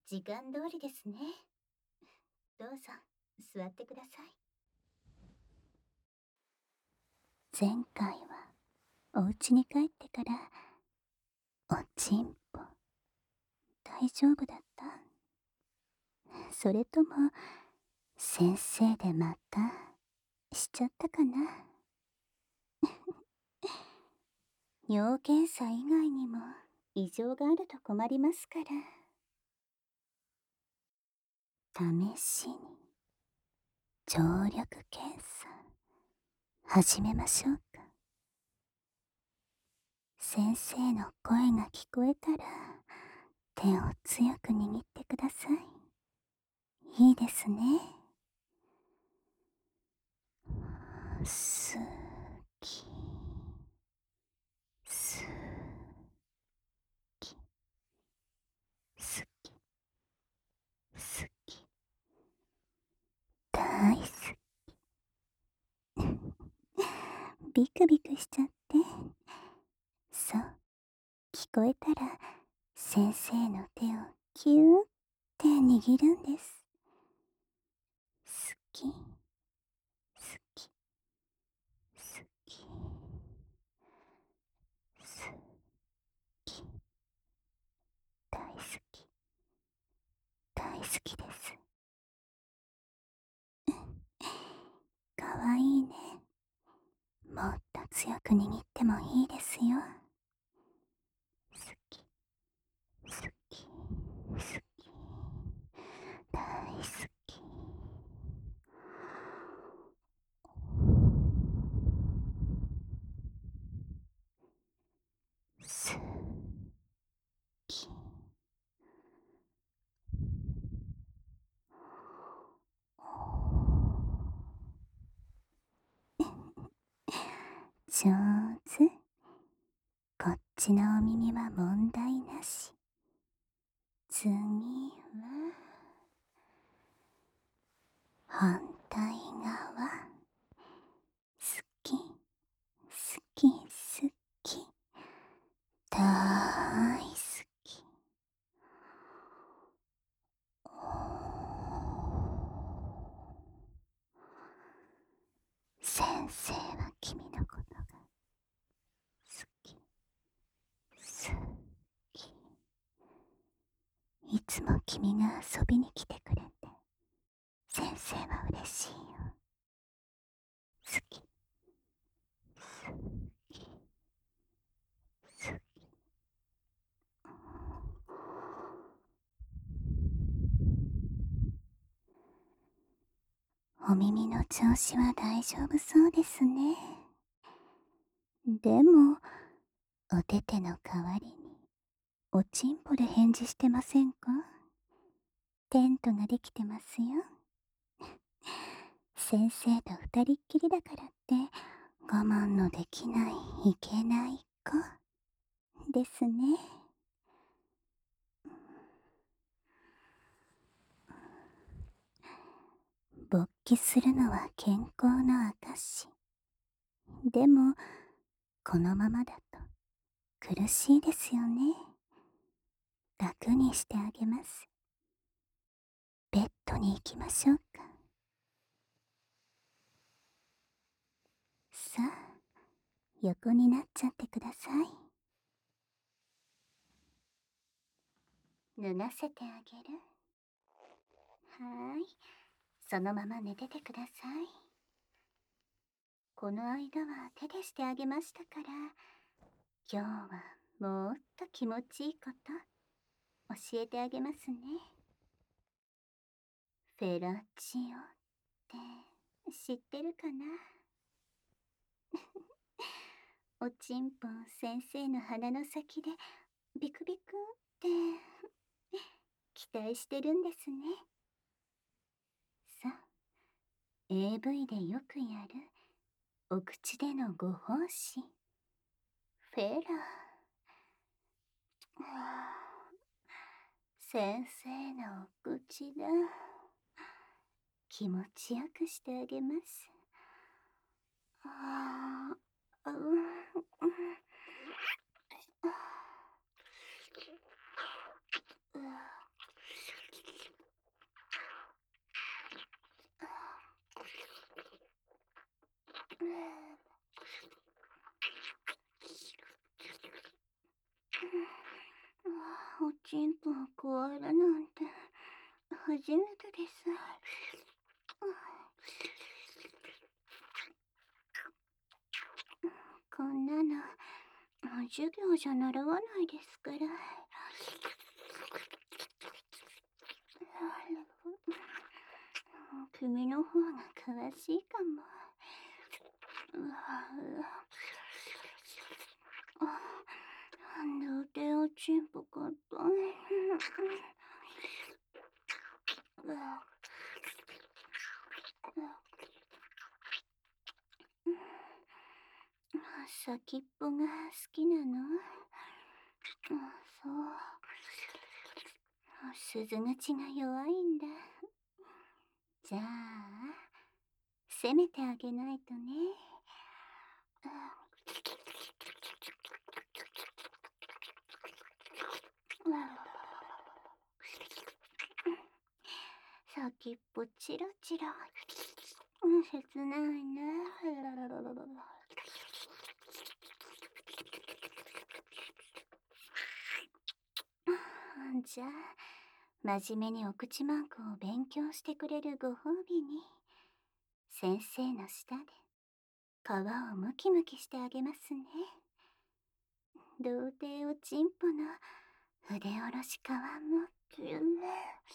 時間通りですね。どうぞ、座ってください。前回は、お家に帰ってから、おちんぽ、大丈夫だった？それとも、先生でまた、しちゃったかな？尿検査以外にも、異常があると困りますから。試しに、聴力検査、始めましょうか。先生の声が聞こえたら、手を強く握ってください。いいですね。すき、すき、すき、すき、大好き。ビクビクしちゃって。そう、聞こえたら、先生の手をキューって握るんです。好き、好き、好き、好き、大好き、大好きです。かわいいね。もっと強く握ってもいいですよ。好き、好き、好き、大好き。好き。上手。こっちのお耳は問題なし。次は、反対側。好き、好き、好き。大好き。先生は君のことが好き、好き。いつも君が遊びに来てくれて、先生は嬉しいよ。好き、好き、好き。お耳の調子は大丈夫そうですね。でも、お手手の代わりに、おちんぽで返事してませんか？テントができてますよ。先生と二人っきりだからって、我慢のできない、いけない子ですね。勃起するのは健康の証。でも、このままだと苦しいですよね。楽にしてあげます。ベッドに行きましょうか。さあ、横になっちゃってください。脱がせてあげる。はーい。そのまま寝ててください。この間は手でしてあげましたから、今日はもっと気持ちいいこと教えてあげますね。フェラチオって知ってるかな？おちんぽ先生の鼻の先でビクビクって期待してるんですね。さあ、AV でよくやるお口でのご奉仕。フェラ。先生のお口だ。気持ちよくしてあげます。ああ、 チンポを加えるなんて初めてです。こんなの授業じゃ習わないですから。君の方が詳しいかも。童貞おちんぽかった。先っぽが好きなの？そう。鈴口が弱いんだ。じゃあ、攻めてあげないとね。先っぽチラチラ。切ないね。じゃあ、真面目にお口マークを勉強してくれるご褒美に、先生の下で皮をムキムキしてあげますね。童貞おちんぽの筆下ろし皮もってるね。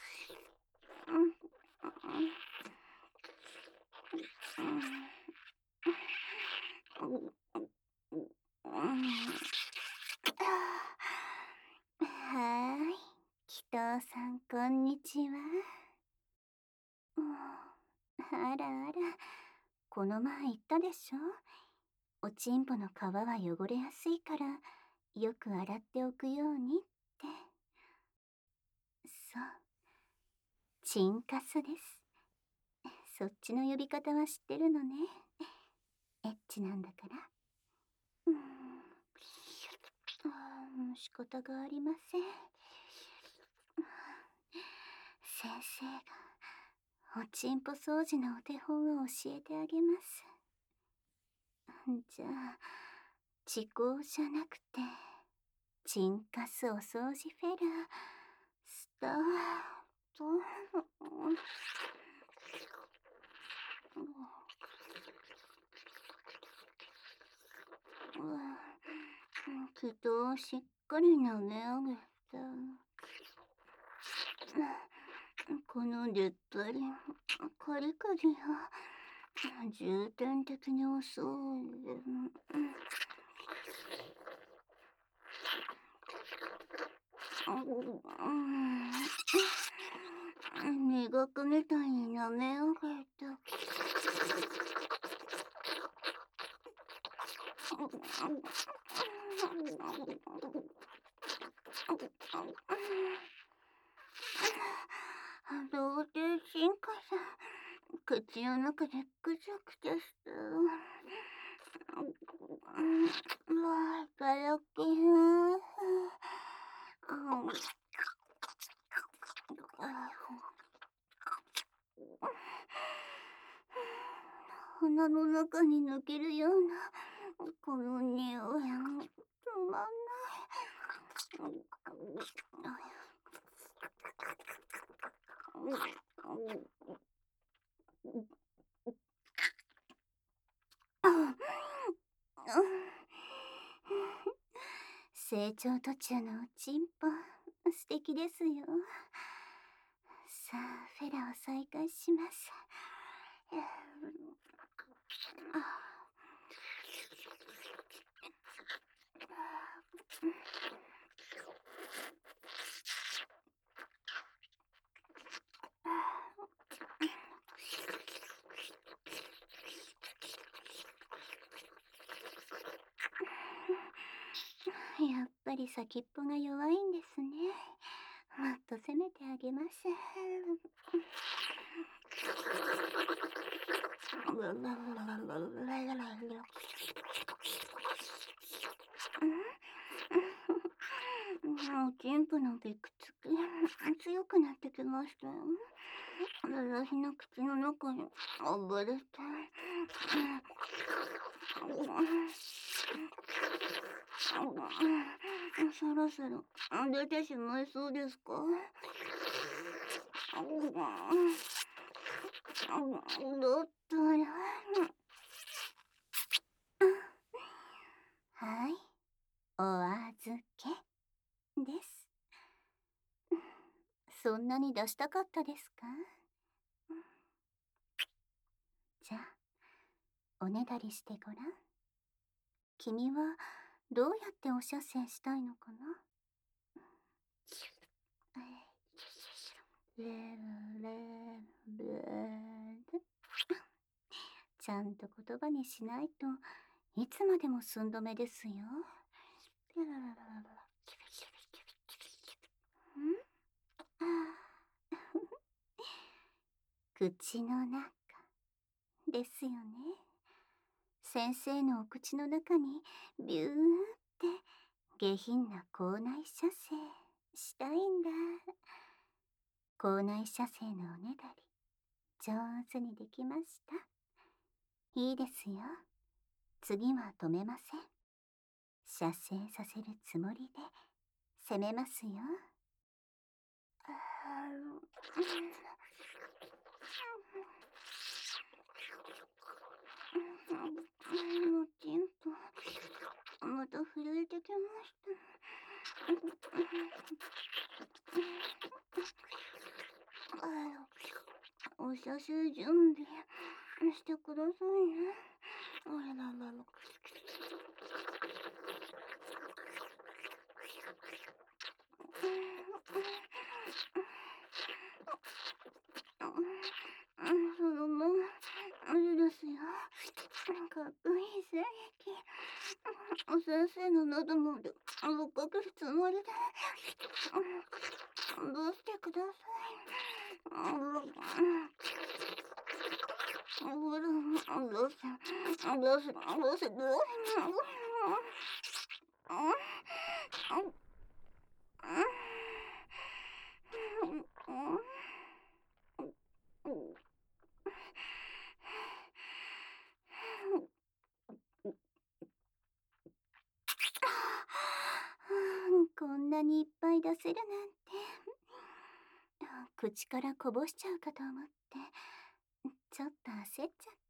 はーい。祈祷さん、こんにちは。あらあら、この前言ったでしょ？おちんぽの皮は汚れやすいから、よく洗っておくようにって。そう。チンカスです。そっちの呼び方は知ってるのね。エッチなんだから。仕方がありません。先生がおちんぽ掃除のお手本を教えてあげます。じゃあ、時効じゃなくて、チンカスお掃除フェラー、スタート。気道をしっかり舐め上げた。この出っ張り、カリカリは重点的に遅い。磨くみたいに舐め上げた。童貞進化さん、口の中でくちゃくちゃした。いただきます。鼻の中に抜けるようなこの匂い、止まんない。成長途中のおちんぽ、素敵ですよ。さあ、フェラを再開します。やっぱり先っぽが弱いんですね。もっと攻めてあげます。おちんぽのびくつき、強くなってきましたよ。私の口の中に暴れて。 そろそろ出てしまいそうですか？だったら。はい、お預けです。そんなに出したかったですか？じゃあ、おねだりしてごらん。君はどうやってお射精したいのかな？レーレーレーちゃんと言葉にしないといつまでも寸止めですよ。ん口の中ですよね。先生のお口の中にビューって下品な口内射精したいんだ。口内射精のおねだり上手にできました。いいですよ。次は止めません。射精させるつもりで攻めますよ。もちんとまた震えてきました。お写真準備してくださいね。あらららら。そのまま無理ですよ。かっこいい精液。先生の喉までぶっかけるつもりで。どうしてください。どうせ。こんなにいっぱい出せるなんて。口からこぼしちゃうかと思って、ちょっと焦っちゃった。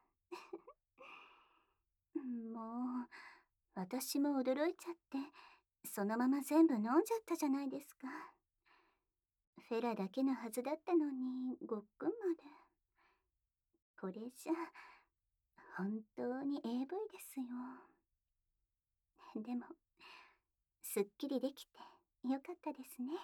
もう、私も驚いちゃって、そのまま全部飲んじゃったじゃないですか。フェラだけのはずだったのに、ごっくんまで。これじゃ、本当に AV ですよ。でも、すっきりできてよかったですね。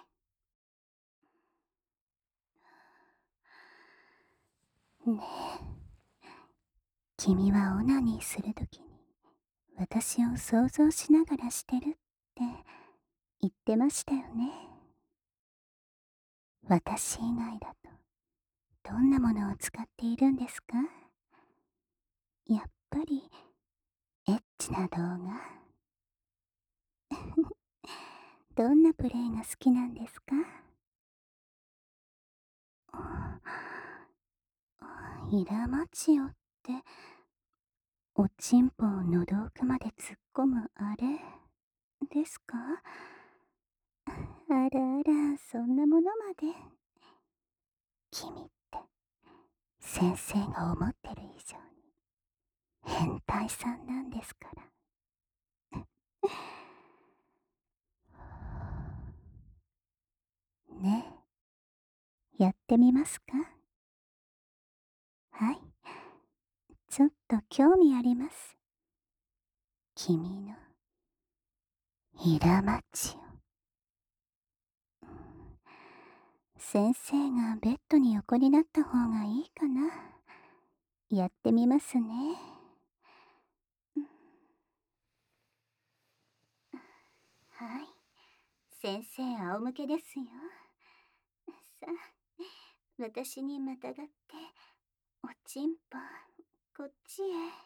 ねえ、君はオナニーするときに私を想像しながらしてるって言ってましたよね。私以外だとどんなものを使っているんですか？やっぱりエッチな動画。どんなプレイが好きなんですか？イラマチオって、おちんぽを喉奥まで突っ込むあれですか？あらあら、そんなものまで。君って先生が思ってる以上に変態さんなんですから。ねえ、やってみますか？はい、ちょっと興味あります。君のイラマチオ。先生がベッドに横になった方がいいかな。やってみますね。はい、先生仰向けですよ。さあ、私にまたがっておちんぽこっちへ。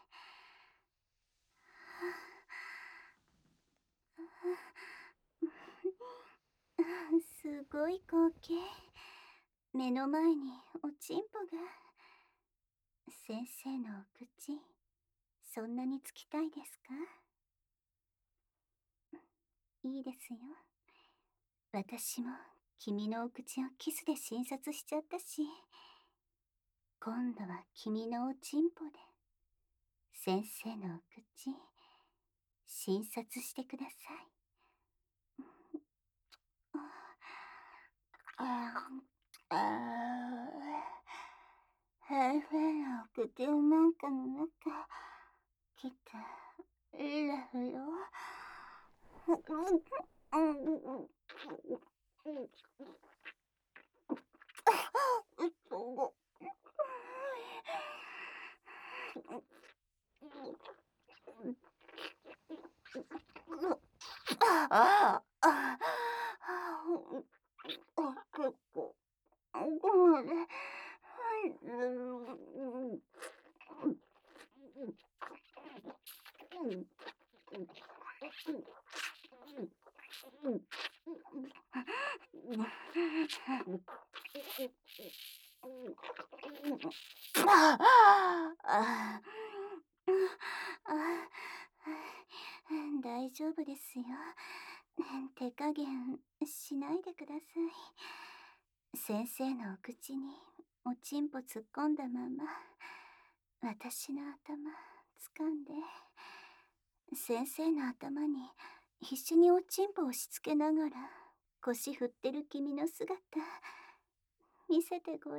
すごい光景。目の前におちんぽが。先生のお口、そんなにつきたいですか？ いいですよ。私も君のお口をキスで診察しちゃったし、今度は君のおちんぽで先生のお口診察してください。先生のお口の中の中、来ていいですよ。ああ、結構、ここまで入ってる。大丈夫ですよ。手加減しないでください。先生のお口におちんぽ突っ込んだまま、私の頭掴んで、先生の頭に必死におちんぽ押し付けながら腰振ってる君の姿見せてごらん。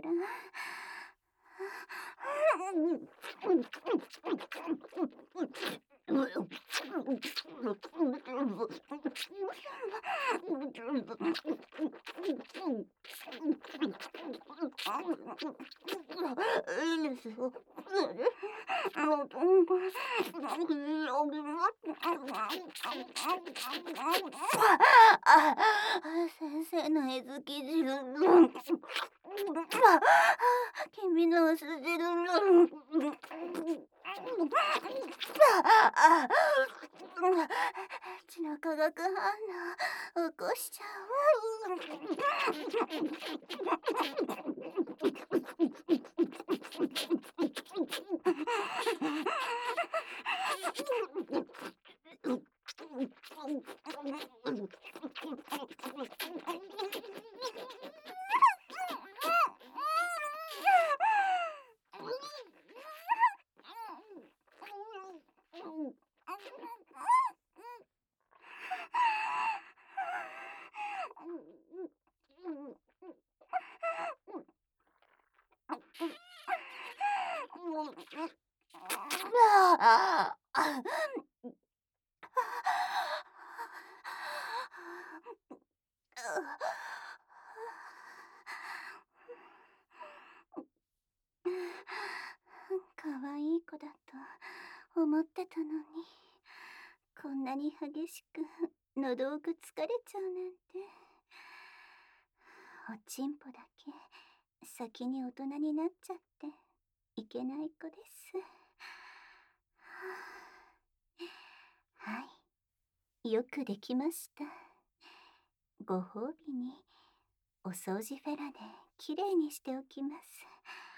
いいですよ。先生のえずき汁。君の薄汁。血の化学反応起こしちゃ可愛い子だと思ってたのに、こんなに激しく喉奥疲れちゃうなんて。おちんぽだけ先に大人になっちゃっていけない子です。はい、よくできました。ご褒美にお掃除フェラできれいにしておきます。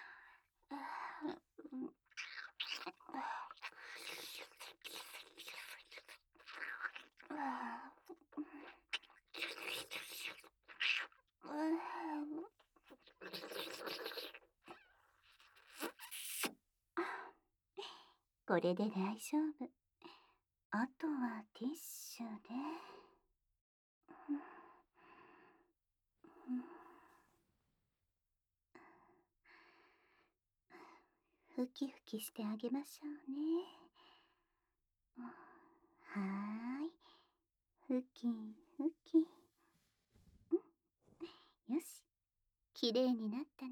これで大丈夫。あとはティッシュで。ふきふきしてあげましょうね。はーい。ふきふき。よし。きれいになったね。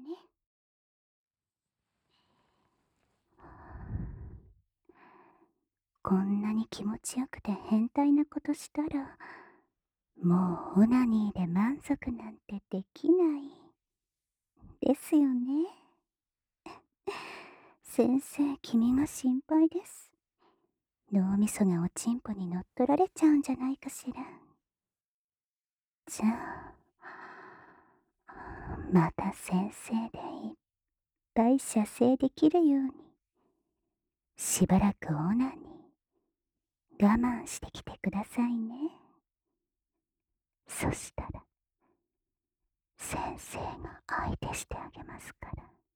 こんなに気持ちよくて変態なことしたら、もうオナニーで満足なんてできない。ですよね。先生、君が心配です。脳みそがおちんぽに乗っ取られちゃうんじゃないかしら。じゃあ、また先生でいっぱい射精できるように、しばらくオナニー我慢してきてくださいね。 そしたら先生が相手してあげますから。